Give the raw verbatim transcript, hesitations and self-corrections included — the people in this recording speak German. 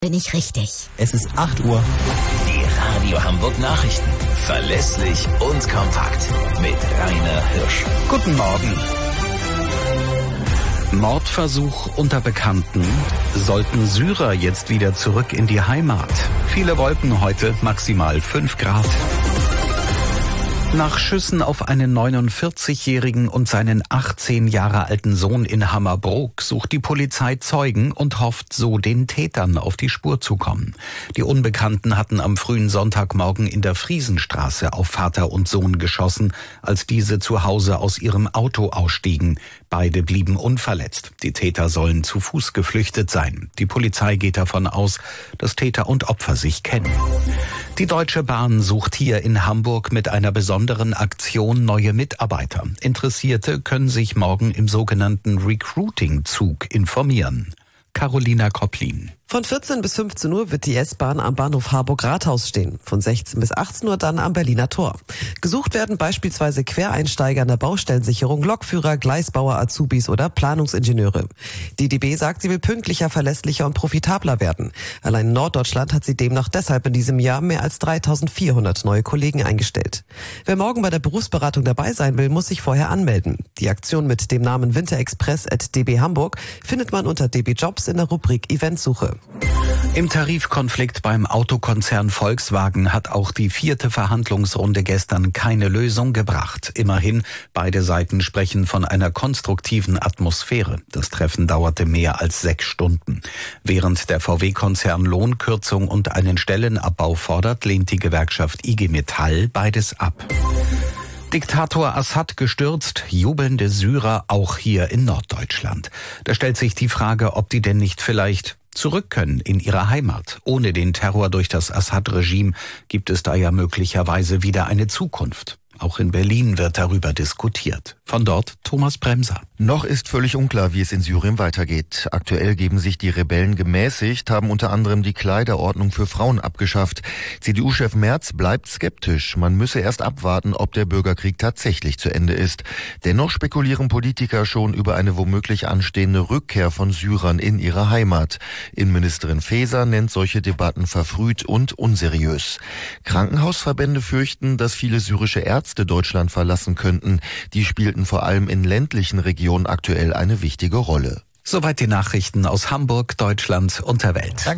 Bin ich richtig? Es ist acht Uhr. Die Radio Hamburg Nachrichten. Verlässlich und kompakt. Mit Rainer Hirsch. Guten Morgen. Mordversuch unter Bekannten. Sollten Syrer jetzt wieder zurück in die Heimat? Viele Wolken heute, maximal fünf Grad. Nach Schüssen auf einen neunundvierzigjährigen und seinen achtzehn Jahre alten Sohn in Hammerbrook sucht die Polizei Zeugen und hofft so, den Tätern auf die Spur zu kommen. Die Unbekannten hatten am frühen Sonntagmorgen in der Friesenstraße auf Vater und Sohn geschossen, als diese zu Hause aus ihrem Auto ausstiegen. Beide blieben unverletzt. Die Täter sollen zu Fuß geflüchtet sein. Die Polizei geht davon aus, dass Täter und Opfer sich kennen. Die Deutsche Bahn sucht hier in Hamburg mit einer besonderen Aktion neue Mitarbeiter. Interessierte können sich morgen im sogenannten Recruiting-Zug informieren. Carolina Kopplin. Von vierzehn bis fünfzehn Uhr wird die S-Bahn am Bahnhof Harburg-Rathaus stehen. Von sechzehn bis achtzehn Uhr dann am Berliner Tor. Gesucht werden beispielsweise Quereinsteiger in der Baustellensicherung, Lokführer, Gleisbauer, Azubis oder Planungsingenieure. Die D B sagt, sie will pünktlicher, verlässlicher und profitabler werden. Allein in Norddeutschland hat sie demnach deshalb in diesem Jahr mehr als dreitausendvierhundert neue Kollegen eingestellt. Wer morgen bei der Berufsberatung dabei sein will, muss sich vorher anmelden. Die Aktion mit dem Namen winterexpress at d b hamburg findet man unter D B Jobs in der Rubrik Eventsuche. Im Tarifkonflikt beim Autokonzern Volkswagen hat auch die vierte Verhandlungsrunde gestern keine Lösung gebracht. Immerhin, beide Seiten sprechen von einer konstruktiven Atmosphäre. Das Treffen dauerte mehr als sechs Stunden. Während der V W-Konzern Lohnkürzung und einen Stellenabbau fordert, lehnt die Gewerkschaft I G Metall beides ab. Diktator Assad gestürzt, jubelnde Syrer auch hier in Norddeutschland. Da stellt sich die Frage, ob die denn nicht vielleicht zurück können in ihre Heimat. Ohne den Terror durch das Assad-Regime gibt es da ja möglicherweise wieder eine Zukunft. Auch in Berlin wird darüber diskutiert. Von dort Thomas Bremser. Noch ist völlig unklar, wie es in Syrien weitergeht. Aktuell geben sich die Rebellen gemäßigt, haben unter anderem die Kleiderordnung für Frauen abgeschafft. C D U-Chef Merz bleibt skeptisch. Man müsse erst abwarten, ob der Bürgerkrieg tatsächlich zu Ende ist. Dennoch spekulieren Politiker schon über eine womöglich anstehende Rückkehr von Syrern in ihre Heimat. Innenministerin Faeser nennt solche Debatten verfrüht und unseriös. Krankenhausverbände fürchten, dass viele syrische Ärzte Deutschland verlassen könnten. Die spielten vor allem in ländlichen Regionen aktuell eine wichtige Rolle. Soweit die Nachrichten aus Hamburg, Deutschland und der Welt.